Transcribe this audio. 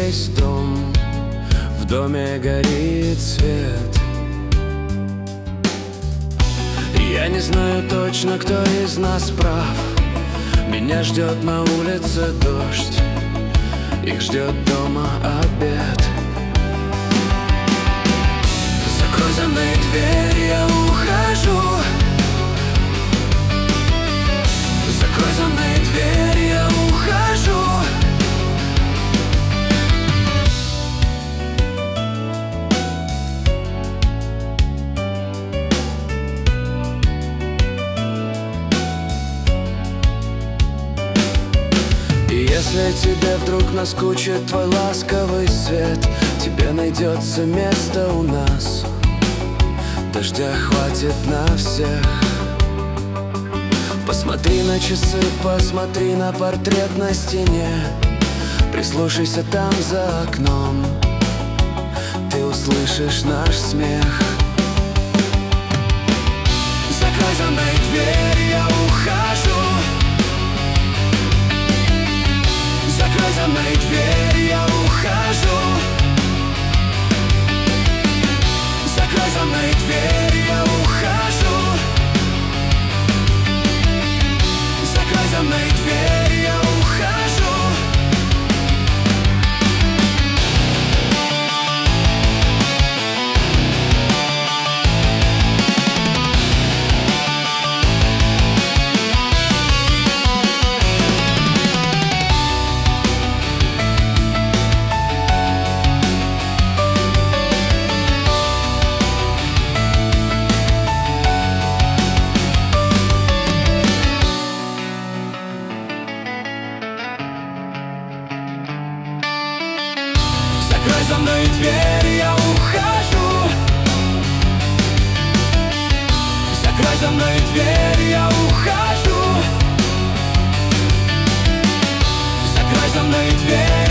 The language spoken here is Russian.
весь дом, в доме горит свет. Я не знаю точно, кто из нас прав. Меня ждет на улице дождь, их ждет дома обед. Закрой за мной дверь, я ухожу. Закрой за мной дверь, я ухожу. Если тебе вдруг наскучит твой ласковый свет, тебе найдется место у нас, дождя хватит на всех. Посмотри на часы, посмотри на портрет на стене, прислушайся там за окном, ты услышишь наш смех. Закрой за мной дверь, я ухожу. Закрой за мной дверь, я ухожу. Закрой за мной дверь, я ухожу. Закрой за мной дверь, я ухожу. Закрой за мной дверь, я ухожу. Закрой за мной дверь, я ухожу. Закрой за мной дверь.